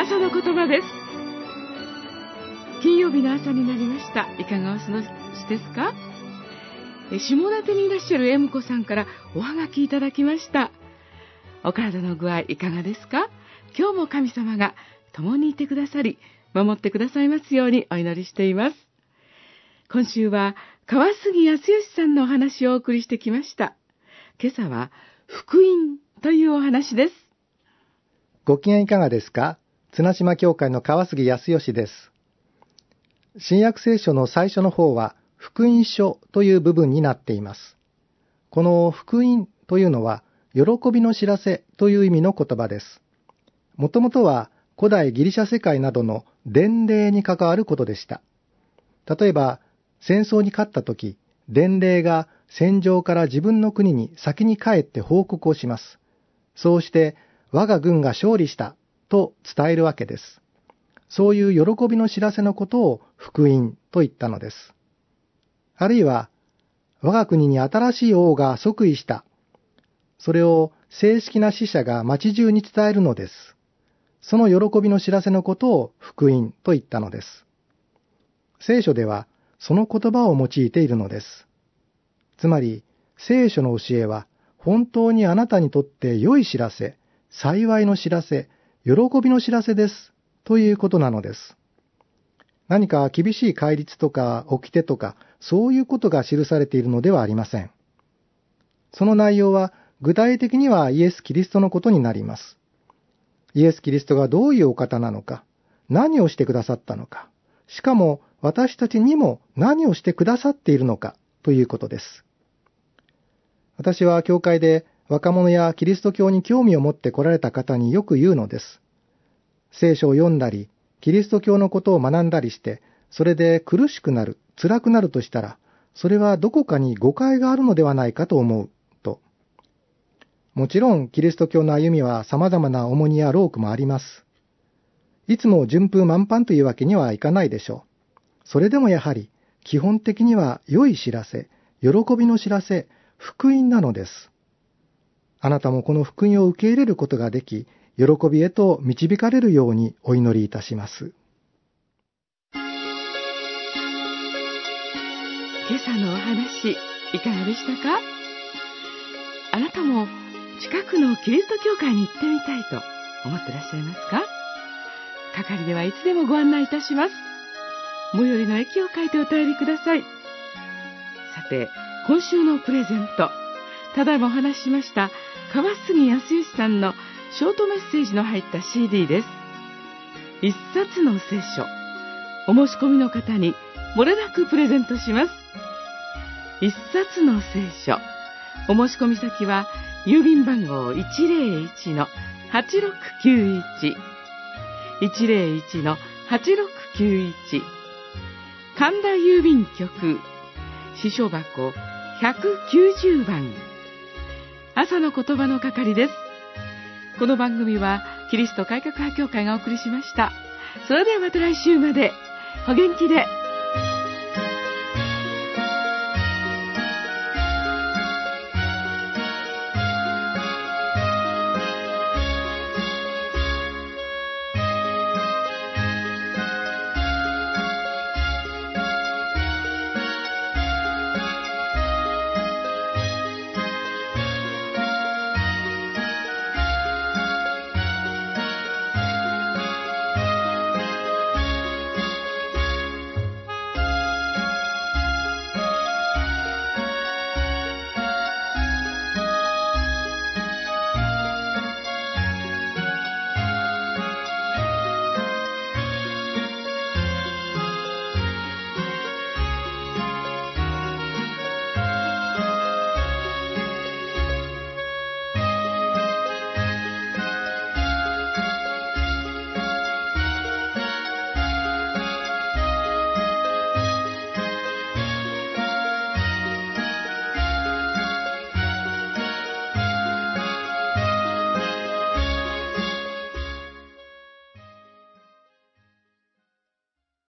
朝の言葉です。金曜日の朝になりました。いかがお過ごしですか？下館にいらっしゃるM子さんからおはがきいただきました。お体の具合いかがですか？今日も神様が共にいてくださり、守ってくださいますようにお祈りしています。今週は川杉康義さんのお話をお送りしてきました。今朝は福音というお話です。 ご機嫌いかがですか？綱島教会の川杉康義です。新約聖書の最初の方は福音書という部分になっています。この福音というのは喜びの知らせという意味の言葉です。もともとは古代ギリシャ世界などの伝令に関わることでした。例えば戦争に勝ったとき、伝令が戦場から自分の国に先に帰って報告をします。そうして我が軍が勝利したと伝えるわけです。そういう喜びの知らせのことを福音と言ったのです。あるいは、我が国に新しい王が即位した。それを正式な使者が町中に伝えるのです。その喜びの知らせのことを福音と言ったのです。聖書ではその言葉を用いているのです。つまり、聖書の教えは本当にあなたにとって良い知らせ、幸いの知らせ、喜びの知らせですということなのです。何か厳しい戒律とか掟とかそういうことが記されているのではありません。その内容は具体的にはイエス・キリストのことになります。イエス・キリストがどういうお方なのか、何をしてくださったのか、しかも私たちにも何をしてくださっているのかということです。私は教会で若者やキリスト教に興味を持って来られた方によく言うのです。聖書を読んだり、キリスト教のことを学んだりして、それで苦しくなる、辛くなるとしたら、それはどこかに誤解があるのではないかと思う、と。もちろん、キリスト教の歩みは様々な重荷や労苦もあります。いつも順風満帆というわけにはいかないでしょう。それでもやはり、基本的には良い知らせ、喜びの知らせ、福音なのです。あなたもこの福音を受け入れることができ、喜びへと導かれるようにお祈りいたします。 今朝のお話、いかがでしたか？あなたも近くのキリスト教会に行ってみたいと思ってらっしゃいますか？係ではいつでもご案内いたします。最寄りの駅を書いてお便りください。さて、今週のプレゼント。ただいまお話ししました川杉康義さんのショートメッセージの入った CD です。一冊の聖書。お申し込みの方に漏れなくプレゼントします。一冊の聖書。お申し込み先は郵便番号 101-8691 101-8691 神田郵便局支所箱190番朝の言葉の係です。この番組はキリスト改革派協会がお送りしました。それではまた来週までお元気で。